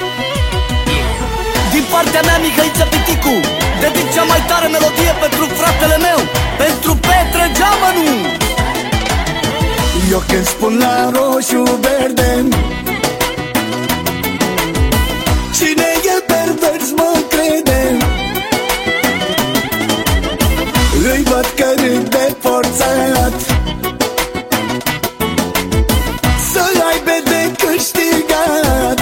Din partea mea, Mihăiță Piticu, dedic cea mai tare melodie pentru fratele meu, pentru Petre Geamănu. Eu când spun la roșu verde, cine e pervers mă crede. Îi văd că râde forțat să aibă de câștigat.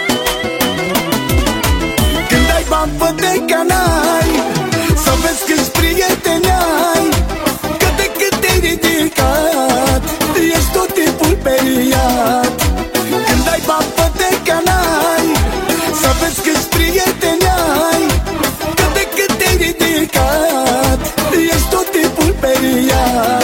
Când ai bani fă de canai, să vezi câți prieteni ai, că de cât te-ai ridicat ești tot timpul periat. Când ai bani fă de canai, să vezi câți prieteni ai, că de cât te-ai ridicat ești tot timpul periat.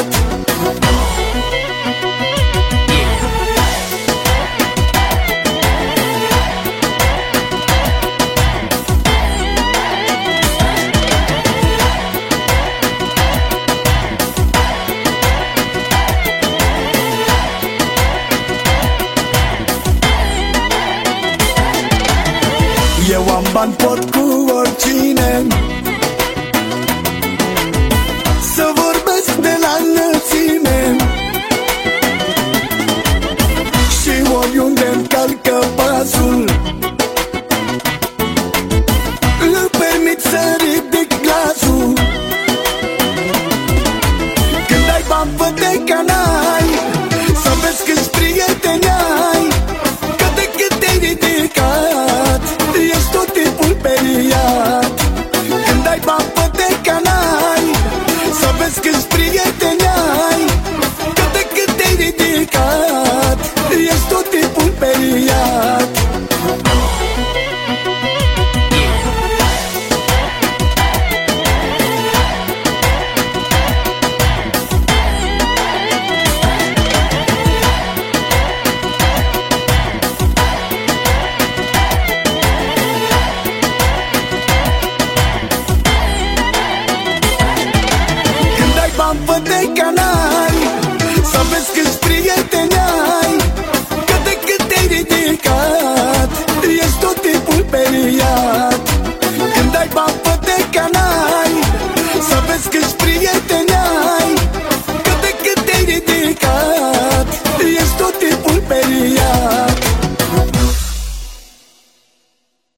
Eu am bani, pot cu oricine să vorbesc de la înălțime, și oriunde-mi calcă pasul îmi permit să ridic glasul. Când ai bani fă de canai, să vezi câți prieteni ai, că de cât te-ai ridicat ești tot timpul periat. Când ai bani fă de canai, să vezi câți prieteni ai, că de cât te-ai ridicat ești tot timpul periat. Bani fă de canai, să vezi câți prieteni ai, că de cât te-ai ridicat ești tot timpul periat. Când ai bani fă de canai, să vezi câți prieteni